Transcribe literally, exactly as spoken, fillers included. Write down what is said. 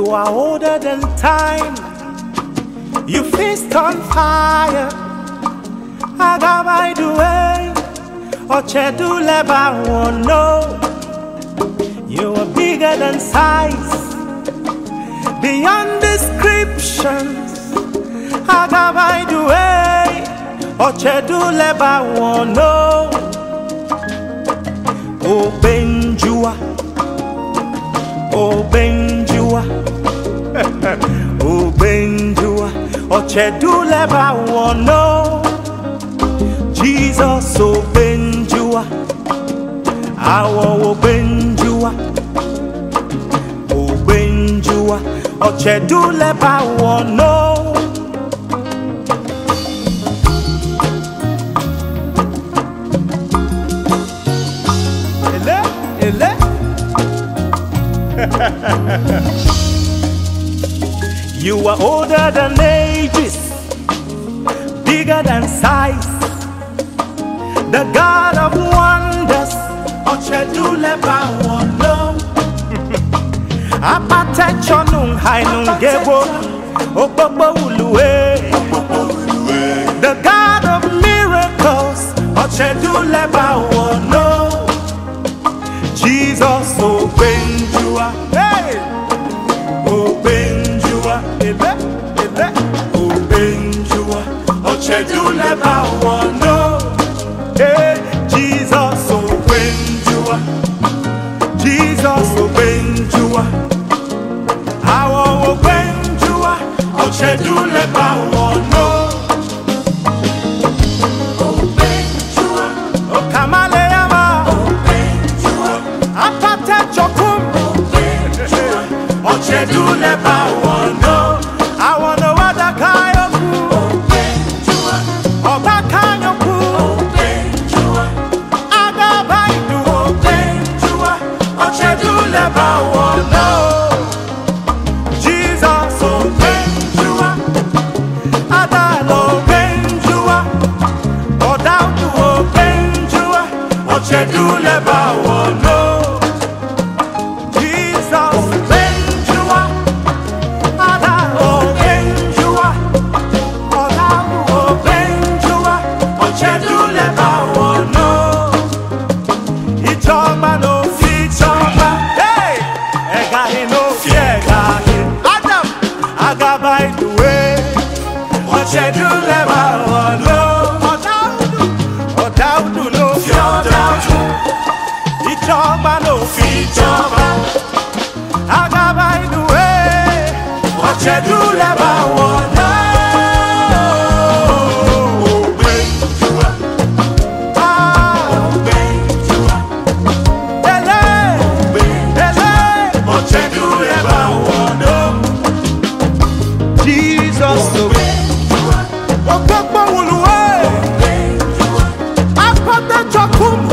are older than time. You feast on fire. Agabay the way. Ochedu leba wono. You are bigger than size, beyond descriptions. Agabay the way. Ochedu leba wono. Oh Benjua, oh Benjua, oh Benjua, Ochedu leba wono. Jesus, oh Benjua, awo oh Benjua, oh Benjua, Ochedu leba wono. You are older than ages, bigger than size, the God of wonders. Ochedu leba wono. Apatecho nung hai nung gebo, obobo uluwe. The God of miracles. Ochedu leba wono. Jesus, oh Benjua, hey, oh Benjua, ele, ele, oh Benjua, Ochedu leba wono, hey, Jesus, oh Benjua, Jesus, oh Benjua, awo oh Benjua, Ochedu leba wono, oh Benjua, oh Kamale. Ochedu leba wono. I wanna wada kayoku. Benjua. Oba kayoku. Benjua. Agabay du. Benjua. Ochedu leba wono. Jesus, oh Benjua. Adalo Benjua. Odaudu oh Benjua. Ochedu leba wono. Agabay the way. Ochedu leba wono. Odaudu, Odaudu no Odaudu. Ichoba no Ichoba. Agabay the way. Ochedu leba wono. Oh Benjua, ah Benjua, ele, ele. Ochedu leba wono. Jesus, oh Benjua, oh Benjua, I put the chokum.